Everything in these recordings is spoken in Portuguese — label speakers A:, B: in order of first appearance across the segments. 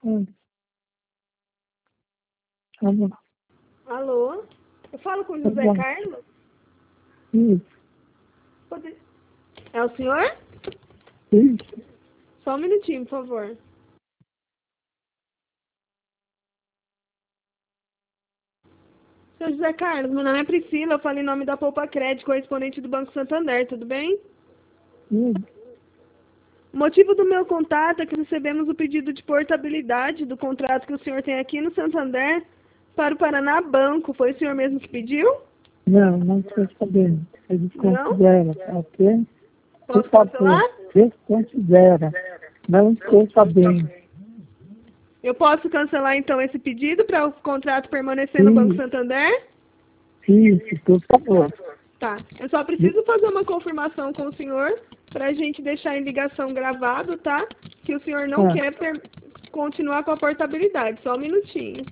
A: Hum. Alô?
B: Alô? Eu falo com o José
A: Alô?
B: Carlos?
A: Isso,
B: É o senhor?
A: isso.
B: Só um minutinho, por favor. Seu José Carlos, meu nome é Priscila, eu falo em nome da Poupa Crédito, correspondente do Banco Santander, tudo bem? O motivo do meu contato é que recebemos o pedido de portabilidade do contrato que o senhor tem aqui no Santander para o Paraná Banco. Foi o senhor mesmo que pediu?
A: Não, não estou sabendo. Ele
B: Não?
A: considera, ok? Por
B: Posso
A: favor,
B: cancelar?
A: desconsidera. Não estou sabendo.
B: Eu posso cancelar então esse pedido para o contrato permanecer no Banco Santander?
A: Isso, por favor.
B: Tá. Eu só preciso fazer uma confirmação com o senhor para a gente deixar em ligação gravado, tá? Que o senhor não quer continuar com a portabilidade. Só um minutinho.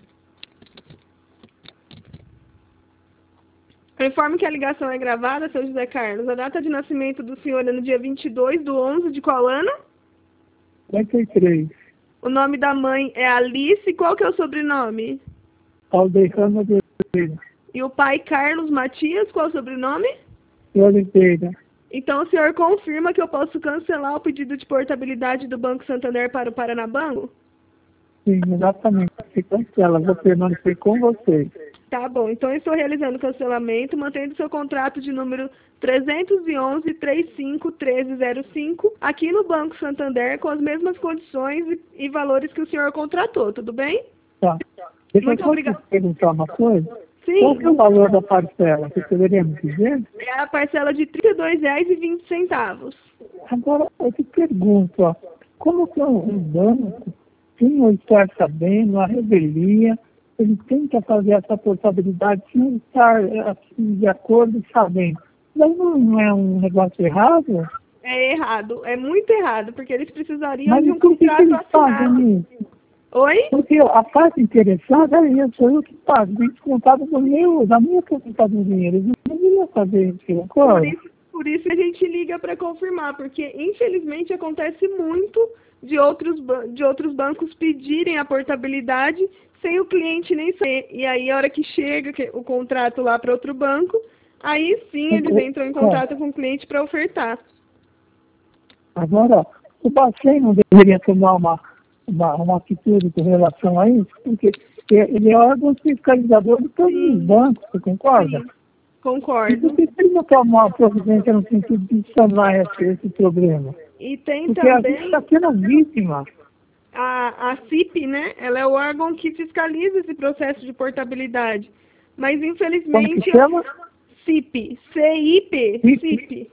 B: Eu informo que a ligação é gravada, seu José Carlos. A data de nascimento do senhor é no dia 22/11 de qual ano?
A: 53.
B: O nome da mãe é Alice. Qual que é o sobrenome?
A: Aldeirama de Oliveira.
B: E o pai Carlos Matias. Qual é o sobrenome?
A: De Oliveira.
B: Então o senhor confirma que eu posso cancelar o pedido de portabilidade do Banco Santander para o Paraná Banco?
A: Sim, exatamente. Se cancela, vou permanecer com vocês.
B: Tá bom, então eu estou realizando o cancelamento, mantendo seu contrato de número 311-35-1305 aqui no Banco Santander com as mesmas condições e valores que o senhor contratou, tudo bem?
A: Tá. Deixa
B: Muito
A: eu só
B: obrigada.
A: te perguntar uma coisa.
B: Sim,
A: Qual que é o valor da parcela? Você poderia me dizer?
B: é a parcela de R$ 32,20.
A: Agora, eu te pergunto, ó, como que um banco, sem eu estar sabendo, a revelia, ele tenta fazer essa portabilidade sem estar assim, de acordo e sabendo. Daí não é um negócio errado?
B: É errado, é muito errado, porque eles precisariam
A: Mas
B: de
A: e
B: um
A: por que
B: contrato
A: eles
B: assinado.
A: fazem isso?
B: Oi?
A: Porque a parte interessada é eu, sou eu que pago, bem descontado da minha aposentadoria. Eles não deveriam fazer isso,
B: Por
A: concorda?
B: isso, por isso a gente liga para confirmar, porque infelizmente acontece muito de outros bancos pedirem a portabilidade sem o cliente nem saber. E aí, a hora que chega o contrato lá para outro banco, aí sim eles entram em contato com o cliente para ofertar.
A: Agora, o Bacen não deveria tomar uma atitude com relação a isso, porque ele é órgão fiscalizador de todos os bancos, você concorda?
B: Sim,
A: E
B: concordo.
A: por que ele não tomar uma providência no sentido de sanar esse problema?
B: E tem
A: Porque a gente
B: também
A: está sendo vítima.
B: a CIP, né? Ela é o órgão que fiscaliza esse processo de portabilidade. Mas,
A: Como
B: infelizmente,
A: que chama?
B: CIP, CIP, CIP.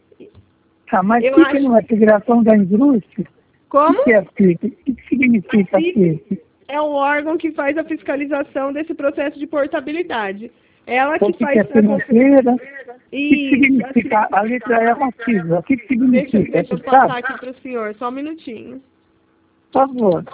A: Ah, mas
B: Eu
A: FIP não é Federação da Indústria?
B: Como?
A: O que é FIP? O que significa
B: A CIP
A: FIP?
B: é o órgão que faz a fiscalização desse processo de portabilidade. Ela
A: O
B: que
A: que
B: faz
A: é financeira? O que
B: Isso,
A: significa? A letra é uma sigla. O que significa?
B: deixa eu
A: Você
B: passar
A: sabe?
B: aqui para o senhor, só um minutinho.
A: Por favor.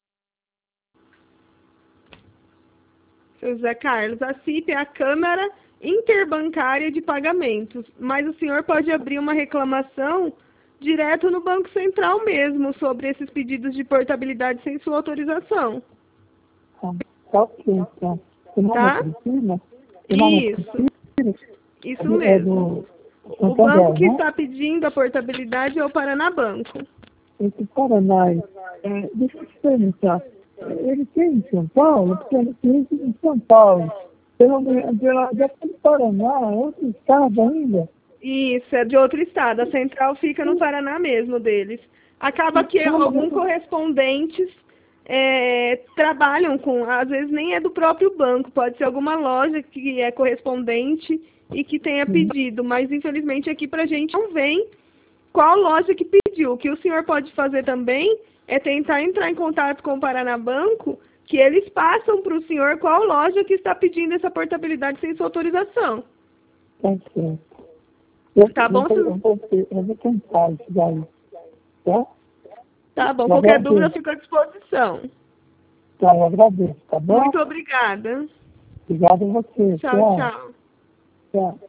B: Seu José Carlos, a CIP é a Câmara interbancária de pagamentos, mas o senhor pode abrir uma reclamação direto no Banco Central mesmo sobre esses pedidos de portabilidade sem sua autorização.
A: Tá ok, então. Seu nome
B: Tá?
A: é Cristina? Seu nome é
B: Isso,
A: Cristina?
B: isso
A: É
B: mesmo.
A: do
B: O
A: Santander,
B: banco que
A: né?
B: está pedindo a portabilidade é o Paraná Banco.
A: Esse Paraná, deixa eu te perguntar, ele tem em São Paulo? Porque ele tem em São Paulo. Daquele Paraná, é outro estado ainda.
B: Isso, é de outro estado. A central fica no Paraná mesmo deles. Acaba que alguns correspondentes trabalham com, às vezes nem é do próprio banco, pode ser alguma loja que é correspondente e que tenha pedido, mas infelizmente aqui pra gente não vem qual loja que pediu. O que o senhor pode fazer também é tentar entrar em contato com o Paraná Banco, que eles passam para o senhor qual loja que está pedindo essa portabilidade sem sua autorização.
A: Tá certo.
B: Tá bom?
A: Eu vou tentar isso daí, tá?
B: Tá bom, qualquer dúvida eu fico à disposição.
A: Tá, eu agradeço, tá bom?
B: Muito obrigada.
A: Obrigado a você.
B: Tchau, tchau.
A: Tchau.